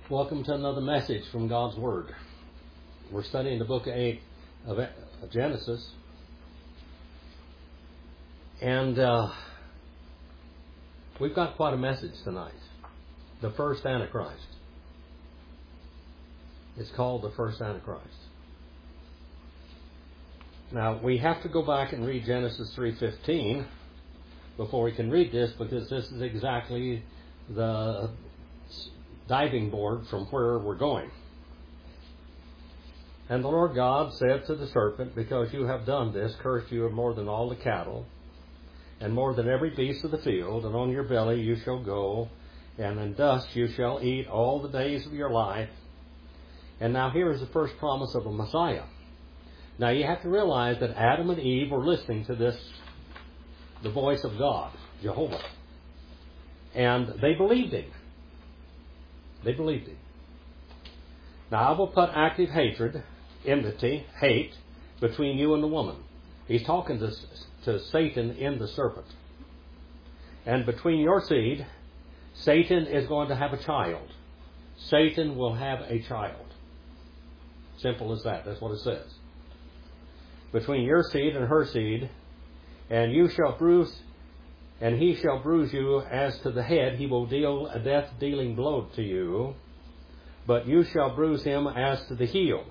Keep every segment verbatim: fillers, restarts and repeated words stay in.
Welcome to another message from God's Word. We're studying the book of, eight of Genesis. And uh, we've got quite a message tonight. The first Antichrist. It's called the first Antichrist. Now, we have to go back and read Genesis three fifteen before we can read this, because this is exactly the diving board from where we're going. And the Lord God said to the serpent, because you have done this, cursed you are more than all the cattle, and more than every beast of the field, and on your belly you shall go, and in dust you shall eat all the days of your life. And now here is the first promise of a Messiah. Now you have to realize that Adam and Eve were listening to this, the voice of God, Jehovah. And they believed him. They believed him. Now I will put active hatred, enmity, hate, between you and the woman. He's talking to, to Satan in the serpent. And between your seed, Satan is going to have a child. Satan will have a child. Simple as that. That's what it says. Between your seed and her seed, and you shall bruise, and he shall bruise you as to the head. He will deal a death-dealing blow to you, but you shall bruise him as to the heel.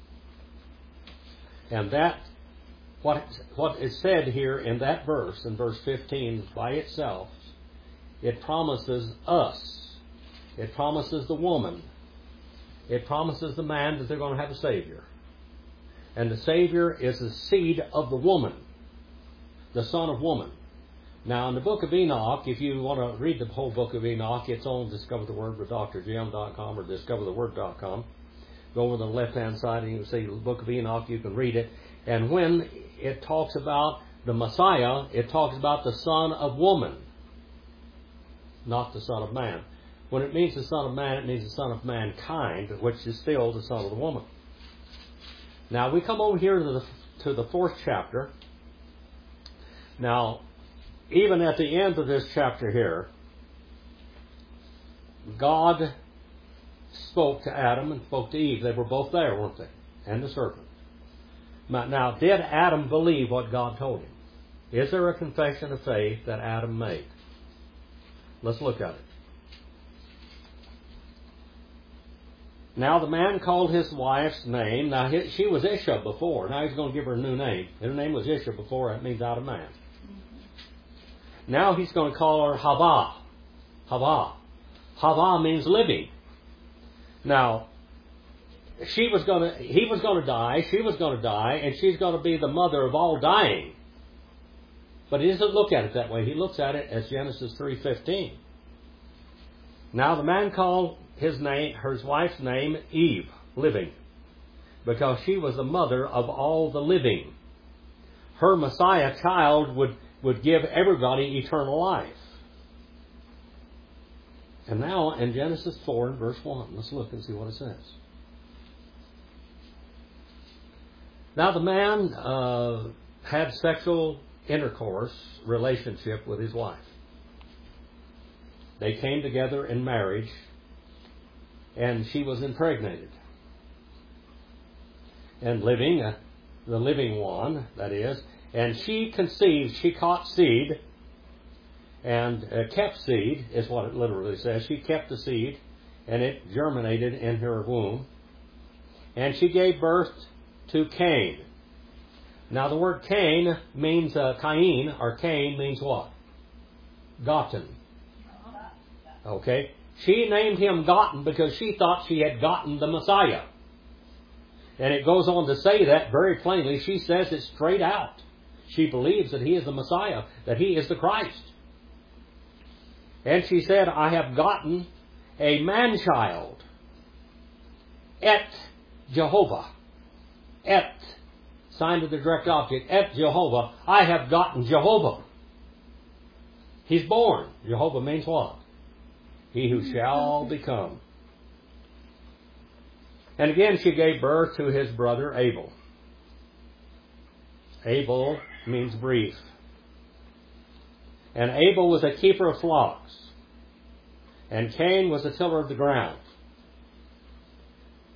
And that, what what is said here in that verse, in verse fifteen, by itself, it promises us. It promises the woman. It promises the man that they're going to have a Savior. And the Savior is the seed of the woman, the son of woman. Now, in the book of Enoch, if you want to read the whole book of Enoch, it's on discover the word with Dr Jim dot com or discover the word dot com. Go over to the left-hand side and you can see the book of Enoch. You can read it. And when it talks about the Messiah, it talks about the son of woman, not the son of man. When it means the son of man, it means the son of mankind, which is still the son of the woman. Now, we come over here to the, to the fourth chapter. Now, even at the end of this chapter here, God spoke to Adam and spoke to Eve. They were both there, weren't they? And the serpent. Now, did Adam believe what God told him? Is there a confession of faith that Adam made? Let's look at it. Now the man called his wife's name. Now she was Isha before. Now he's going to give her a new name. Her name was Isha before. That means out of man. Now he's going to call her Hava. Hava. Hava means living. Now, she was going to, he was going to die, she was going to die, and she's going to be the mother of all dying. But he doesn't look at it that way. He looks at it as Genesis three fifteen. Now the man called his name, his wife's name, Eve, living, because she was the mother of all the living. Her Messiah child would would give everybody eternal life. And now in Genesis four and verse one, let's look and see what it says. Now the man uh, had sexual intercourse, relationship with his wife. They came together in marriage, and she was impregnated. And living, uh, the living one, that is, and she conceived, she caught seed, and uh, kept seed, is what it literally says. She kept the seed, and it germinated in her womb. And she gave birth to Cain. Now the word Cain means, uh, Cain, or Cain means what? Gotten. Okay? She named him Gotten because she thought she had gotten the Messiah. And it goes on to say that very plainly. She says it straight out. She believes that he is the Messiah, that he is the Christ. And she said, I have gotten a man-child. Et Jehovah. Et, sign of the direct object. Et Jehovah. I have gotten Jehovah. He's born. Jehovah means what? He who shall become. And again she gave birth to his brother Abel. Abel means brief. And Abel was a keeper of flocks. And Cain was a tiller of the ground.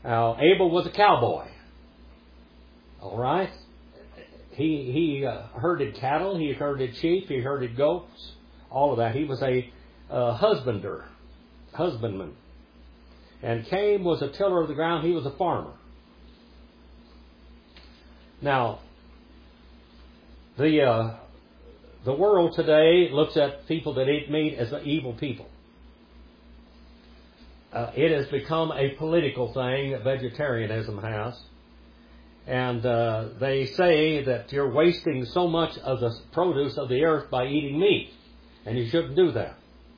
Now, Abel was a cowboy. All right? He, he uh, herded cattle, he herded sheep, he herded goats, all of that. He was a uh, husbander, husbandman. And Cain was a tiller of the ground, he was a farmer. Now, the uh, the world today looks at people that eat meat as evil people. Uh, it has become a political thing that vegetarianism has. And uh, they say that you're wasting so much of the produce of the earth by eating meat. And you shouldn't do that.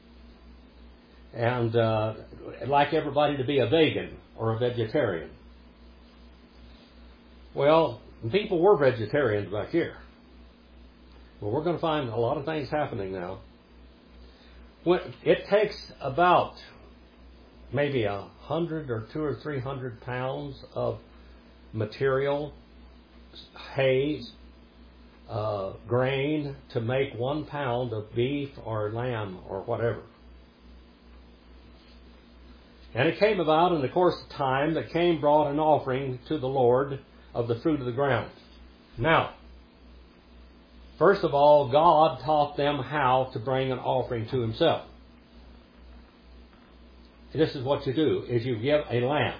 And uh, I'd like everybody to be a vegan or a vegetarian. Well, people were vegetarians back here. Well, we're going to find a lot of things happening now. When it takes about maybe a hundred or two or three hundred pounds of material, hay, uh, grain, to make one pound of beef or lamb or whatever. And it came about in the course of time that Cain brought an offering to the Lord of the fruit of the ground. Now, first of all, God taught them how to bring an offering to Himself. This is what you do, is you give a lamb.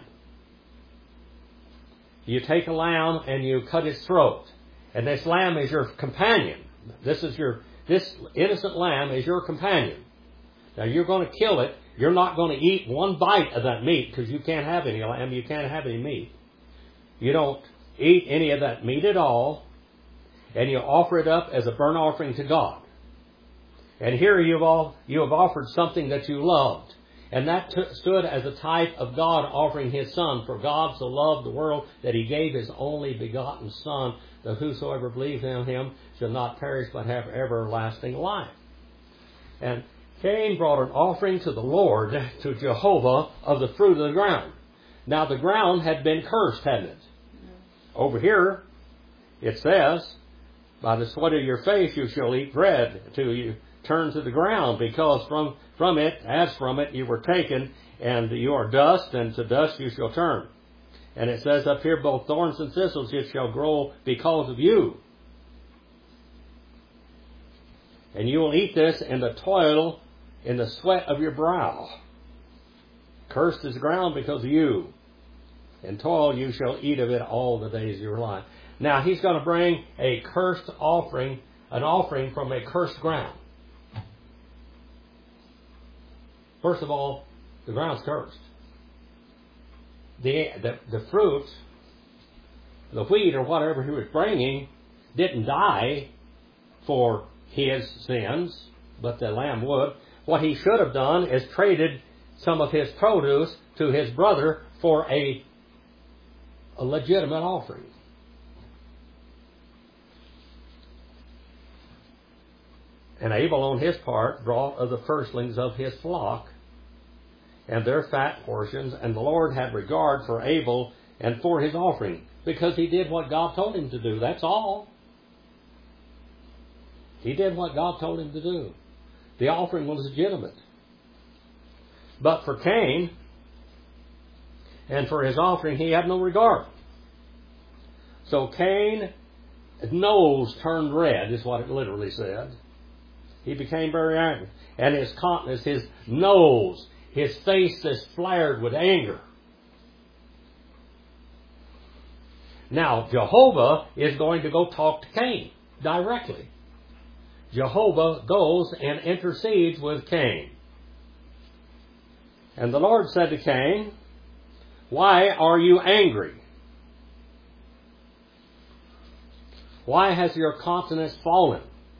You take a lamb and you cut its throat. And this lamb is your companion. This is your, this innocent lamb is your companion. Now you're going to kill it. You're not going to eat one bite of that meat because you can't have any lamb. You can't have any meat. You don't eat any of that meat at all. And you offer it up as a burnt offering to God. And here you've all, you have offered something that you loved. And that t- stood as a type of God offering His Son. For God so loved the world that He gave His only begotten Son, that whosoever believes in Him shall not perish but have everlasting life. And Cain brought an offering to the Lord, to Jehovah, of the fruit of the ground. Now the ground had been cursed, hadn't it? Over here, it says, by the sweat of your face you shall eat bread till you turn to the ground, because from, from it, as from it, you were taken, and you are dust, and to dust you shall turn. And it says up here, both thorns and thistles it shall grow because of you. And you will eat this in the toil, in the sweat of your brow. Cursed is the ground because of you. In toil you shall eat of it all the days of your life. Now He's going to bring a cursed offering, an offering from a cursed ground. First of all, the ground's cursed. The, the, the fruit, the wheat or whatever He was bringing, didn't die for his sins, but the lamb would. What he should have done is traded some of his produce to his brother for a, a legitimate offering. And Abel, on his part, brought of the firstlings of his flock and their fat portions, and the Lord had regard for Abel and for his offering, because he did what God told him to do. That's all. He did what God told him to do. The offering was legitimate. But for Cain, and for his offering, he had no regard. So Cain's nose turned red, is what it literally said. He became very angry. And his countenance, his nose, his face just flared with anger. Now, Jehovah is going to go talk to Cain directly. Jehovah goes and intercedes with Cain. And the Lord said to Cain, "Why are you angry? Why has your countenance fallen?"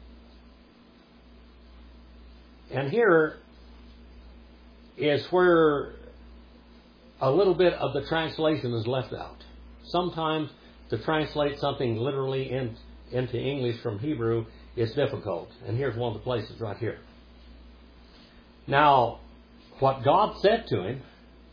And here is where a little bit of the translation is left out. Sometimes to translate something literally in, into English from Hebrew is difficult. And here's one of the places right here. Now, what God said to him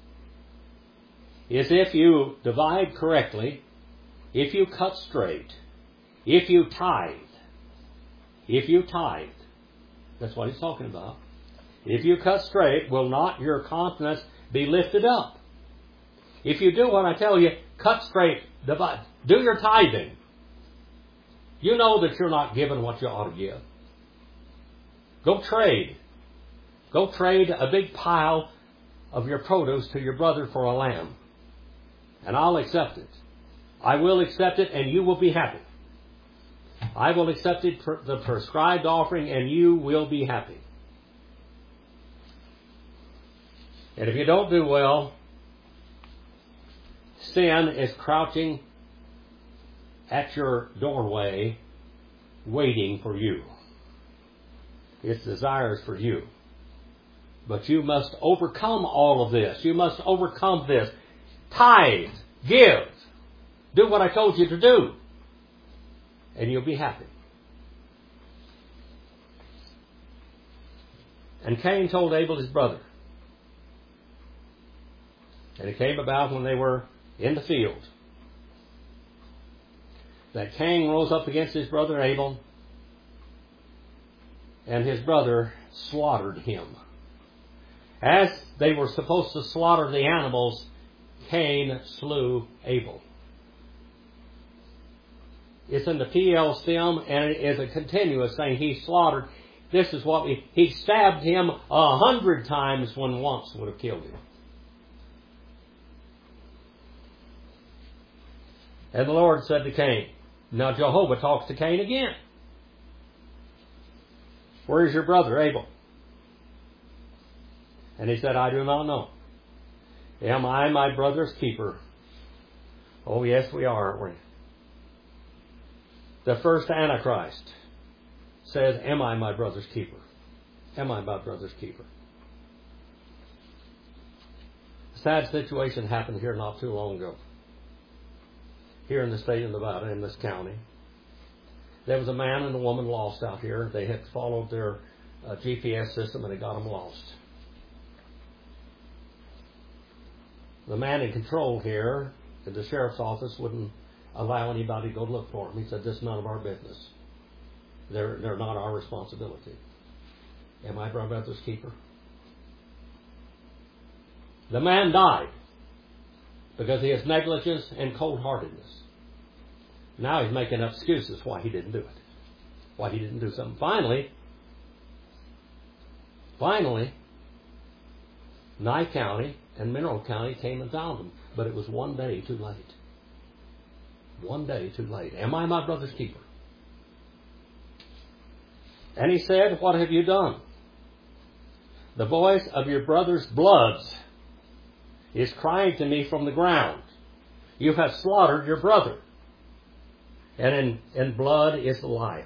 is, if you divide correctly, if you cut straight, if you tithe, if you tithe, that's what He's talking about. If you cut straight, will not your countenance be lifted up? if you do what I tell you, cut straight, divide, do your tithing. You know that you're not giving what you ought to give. Go trade. Go trade a big pile of your produce to your brother for a lamb. And I'll accept it. I will accept it and you will be happy. I will accept it for the prescribed offering and you will be happy. And if you don't do well, sin is crouching at your doorway waiting for you. Its desires for you. But you must overcome all of this. You must overcome this. Tithe. Give. Do what I told you to do. And you'll be happy. And Cain told Abel his brother. And it came about when they were in the field that Cain rose up against his brother Abel, and his brother slaughtered him. As they were supposed to slaughter the animals, Cain slew Abel. It's in the P L stem, and it is a continuous thing. He slaughtered. This is what we, he stabbed him a hundred times when once would have killed him. And the Lord said to Cain, now Jehovah talks to Cain again. Where is your brother Abel? And he said, I do not know. Am I my brother's keeper? Oh yes, we are, aren't we? The first Antichrist says, am I my brother's keeper? Am I my brother's keeper? A sad situation happened here not too long ago. Here in the state of Nevada, in this county. There was a man and a woman lost out here. They had followed their uh, G P S system and it got them lost. The man in control here at the sheriff's office wouldn't allow anybody to go look for them. He said, this is none of our business. They're, they're not our responsibility. Am I my brother's keeper? The man died because of his negligence and cold-heartedness. Now he's making up excuses why he didn't do it. Why he didn't do something. Finally, finally, Nye County and Mineral County came and found him. But it was one day too late. One day too late. Am I my brother's keeper? And he said, what have you done? The voice of your brother's bloods is crying to me from the ground. You have slaughtered your brother. And in, in blood is life.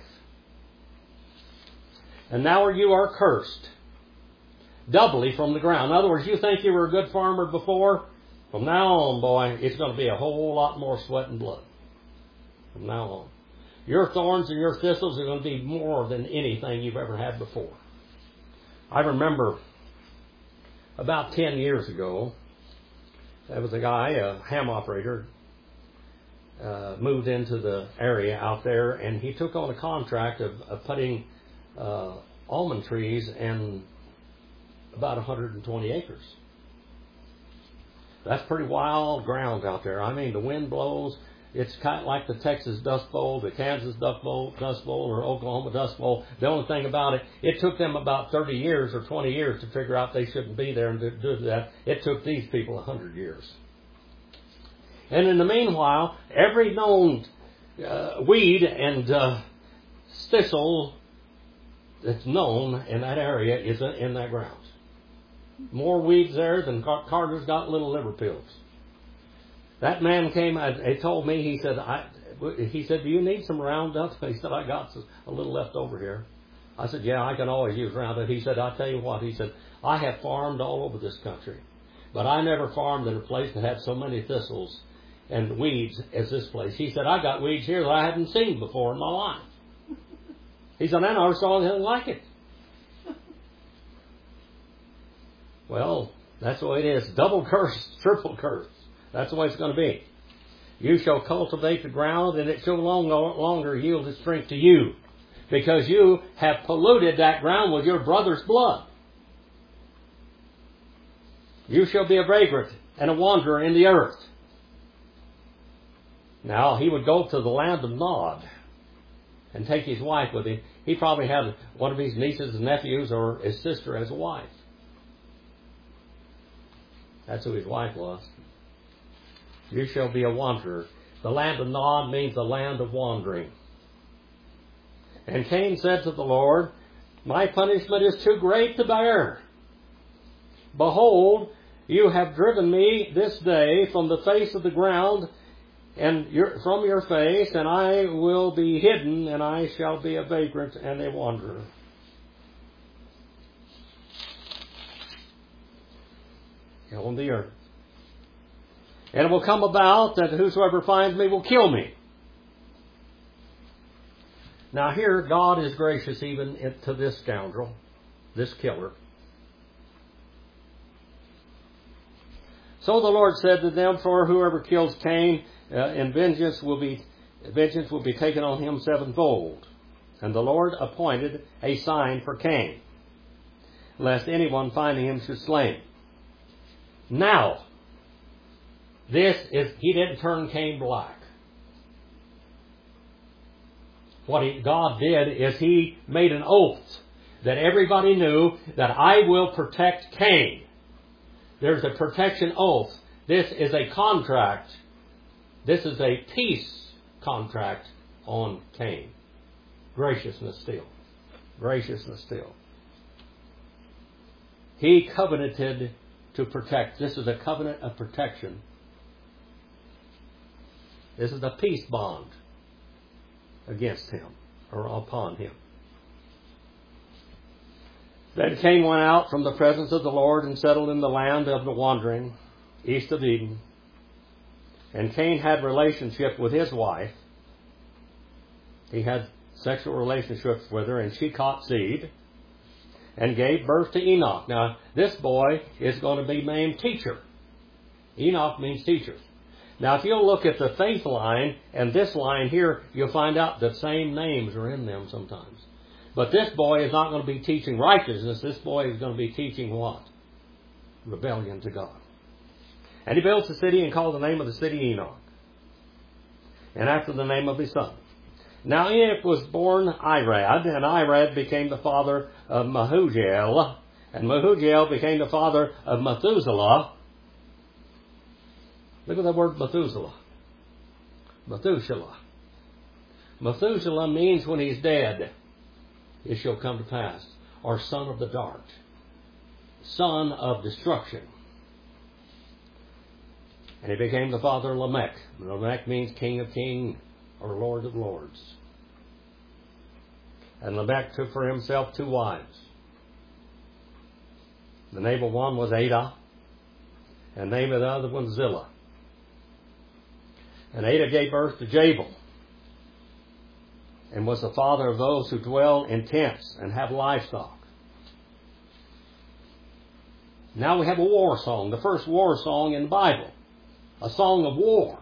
And now you are cursed. Doubly from the ground. In other words, you think you were a good farmer before? From now on, boy, it's going to be a whole lot more sweat and blood. From now on. Your thorns and your thistles are going to be more than anything you've ever had before. I remember about ten years ago, there was a guy, a ham operator, uh, moved into the area out there, and he took on a contract of, of putting uh, almond trees in about one hundred twenty acres. That's pretty wild ground out there. I mean, the wind blows. It's kind of like the Texas Dust Bowl, the Kansas Dust Bowl, Dust Bowl, or Oklahoma Dust Bowl. The only thing about it, it took them about thirty years or twenty years to figure out they shouldn't be there and do, do that. It took these people one hundred years. And in the meanwhile, every known uh, weed and uh, thistle that's known in that area is in that ground. More weeds there than Carter's got little liver pills. That man came and told me, he said, I, he said, do you need some Roundup? He said, I got a little left over here. I said, yeah, I can always use Roundup. He said, I'll tell you what, he said, I have farmed all over this country, but I never farmed in a place that had so many thistles and weeds as this place. He said, I got weeds here that I hadn't seen before in my life. He said, I never saw anything like it. Well, that's the way it is. Double curse, triple curse. That's the way it's going to be. You shall cultivate the ground, and it shall no longer yield its strength to you, because you have polluted that ground with your brother's blood. You shall be a vagrant and a wanderer in the earth. Now, he would go to the land of Nod and take his wife with him. He probably had one of his nieces and nephews or his sister as a wife. That's who his wife was. You shall be a wanderer. The land of Nod means the land of wandering. And Cain said to the Lord, my punishment is too great to bear. Behold, you have driven me this day from the face of the ground, and your, from your face, and I will be hidden, and I shall be a vagrant and a wanderer. On the earth. And it will come about that whosoever finds me will kill me. Now here, God is gracious even to this scoundrel, this killer. So the Lord said to them, for whoever kills Cain, uh, and vengeance will be vengeance will be taken on him sevenfold. And the Lord appointed a sign for Cain, lest anyone finding him should slay him. Now, this is, he didn't turn Cain black. What he, God did is he made an oath that everybody knew that I will protect Cain. There's a protection oath. This is a contract. This is a peace contract on Cain. Graciousness still. Graciousness still. He covenanted to protect. This is a covenant of protection. This is a peace bond against him or upon him. Then Cain went out from the presence of the Lord and settled in the land of the wandering, east of Eden. And Cain had relationship with his wife. He had sexual relationships with her, and she caught seed and gave birth to Enoch. Now, this boy is going to be named Teacher. Enoch means teacher. Now, if you'll look at the faith line and this line here, you'll find out the same names are in them sometimes. But this boy is not going to be teaching righteousness. This boy is going to be teaching what? Rebellion to God. And he built a city and called the name of the city Enoch, and after the name of his son. Now Enoch was born Irad, and Irad became the father of Mehujael, and Mehujael became the father of Methuselah. Look at the word Methuselah. Methuselah. Methuselah means when he's dead, it shall come to pass. Or son of the dark. Son of destruction. And he became the father of Lamech. Lamech means king of kings or lord of lords. And Lamech took for himself two wives. The name of one was Ada, and the name of the other one Zillah. And Ada gave birth to Jabal, and was the father of those who dwell in tents and have livestock. Now we have a war song, the first war song in the Bible, a song of war.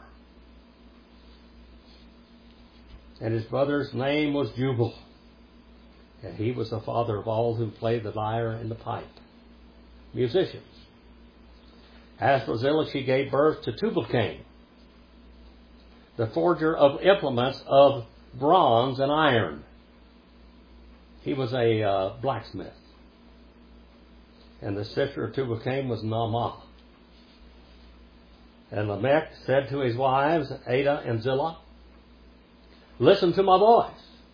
And his brother's name was Jubal, and he was the father of all who played the lyre and the pipe, musicians. As for Zillah, she gave birth to Tubal-Cain, the forger of implements of bronze and iron. He was a uh, blacksmith. And the sister of Tubal-Cain was Naamah. And Lamech said to his wives, Ada and Zillah, listen to my voice.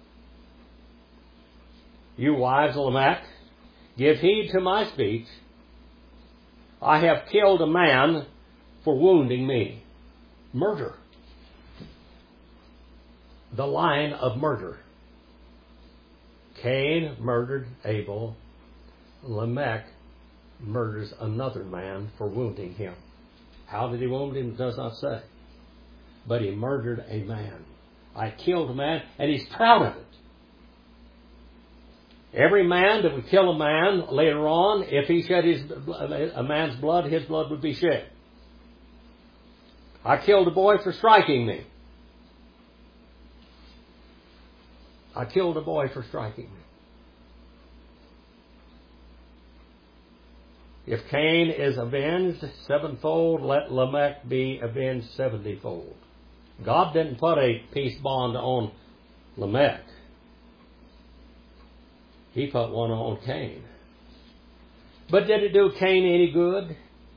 You wives of Lamech, give heed to my speech. I have killed a man for wounding me. Murder. The line of murder. Cain murdered Abel. Lamech murders another man for wounding him. How did he wound him? It does not say. But he murdered a man. I killed a man, and he's proud of it. Every man that would kill a man later on, if he shed his, a man's blood, his blood would be shed. I killed a boy for striking me. I killed a boy for striking me. If Cain is avenged sevenfold, let Lamech be avenged seventyfold. God didn't put a peace bond on Lamech. He put one on Cain. But did it do Cain any good?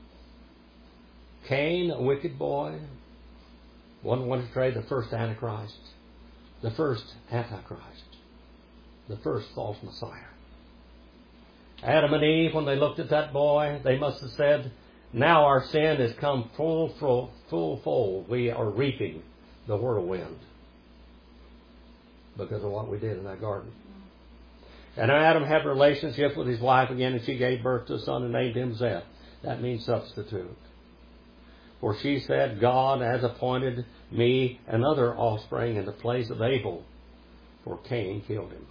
Cain, a wicked boy, one wanted to trade the first Antichrist, the first Antichrist, the first false Messiah. Adam and Eve, when they looked at that boy, they must have said, now our sin has come full, full, full fold. We are reaping the whirlwind because of what we did in that garden. And Adam had a relationship with his wife again, and she gave birth to a son and named him Seth. That means substitute. For she said, God has appointed me another offspring in the place of Abel, for Cain killed him.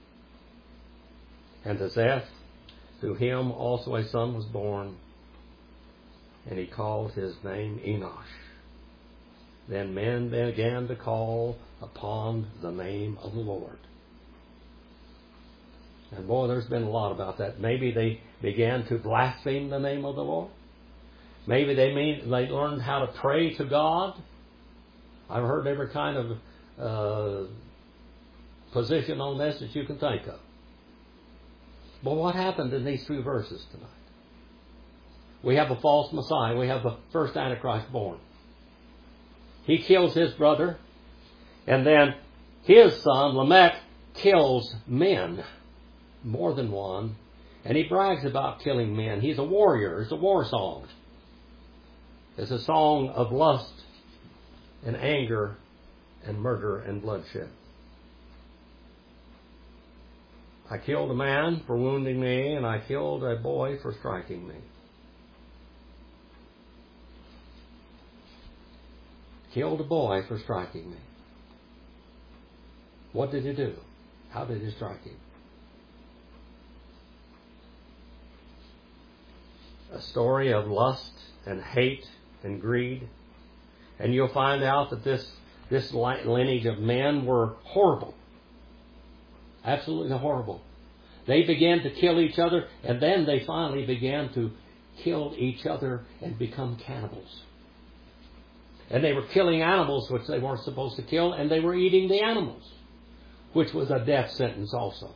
And to Seth, through him also a son was born, and he called his name Enosh. Then men began to call upon the name of the Lord. And boy, there's been a lot about that. Maybe they began to blaspheme the name of the Lord. Maybe they mean they learned how to pray to God. I've heard every kind of uh, position on this that you can think of. But what happened in these three verses tonight? We have a false Messiah. We have the first Antichrist born. He kills his brother, and then his son, Lamech, kills men. More than one. And he brags about killing men. He's a warrior. It's a war song. It's a song of lust and anger and murder and bloodshed. I killed a man for wounding me, and I killed a boy for striking me. Killed a boy for striking me. What did he do? How did he strike him? A story of lust and hate and greed. And you'll find out that this, this lineage of men were horrible. Absolutely horrible. They began to kill each other, and then they finally began to kill each other and become cannibals. And they were killing animals which they weren't supposed to kill, and they were eating the animals, which was a death sentence also.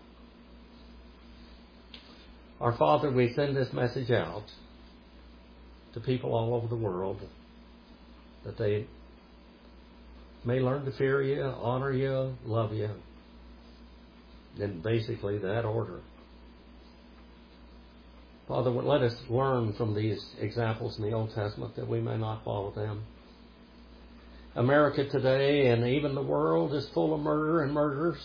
Our Father, we send this message out to people all over the world, that they may learn to fear you, honor you, love you, in basically that order. Father, let us learn from these examples in the Old Testament that we may not follow them. America today and even the world is full of murder and murderers.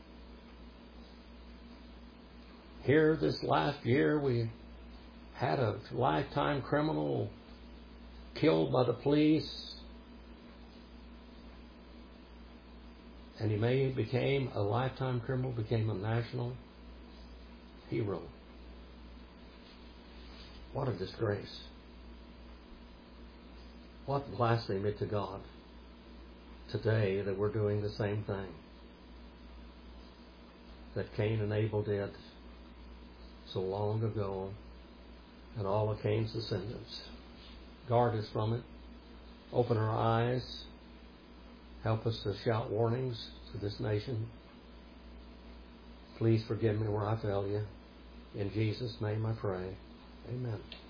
Here this last year we had a lifetime criminal killed by the police, and he may became a lifetime criminal, became a national hero. What a disgrace. What blasphemy to God today that we're doing the same thing that Cain and Abel did so long ago, and all of Cain's descendants. Guard us from it. Open our eyes. Help us to shout warnings to this nation. Please forgive me where I fail you. In Jesus' name I pray. Amen.